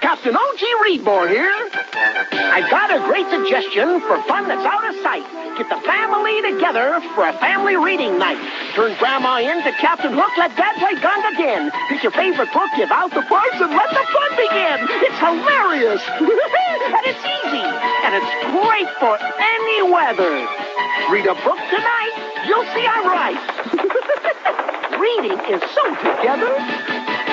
Captain O.G. Reedmore here. I've got a great suggestion for fun that's out of sight. Get the family together for a family reading night. Turn Grandma in to Captain Hook, let Dad play guns again. Pick your favorite book, give out the prize, and let the fun begin. It's hilarious. And it's easy. And it's great for any weather. Read a book tonight. You'll see I'm right. Reading is so together.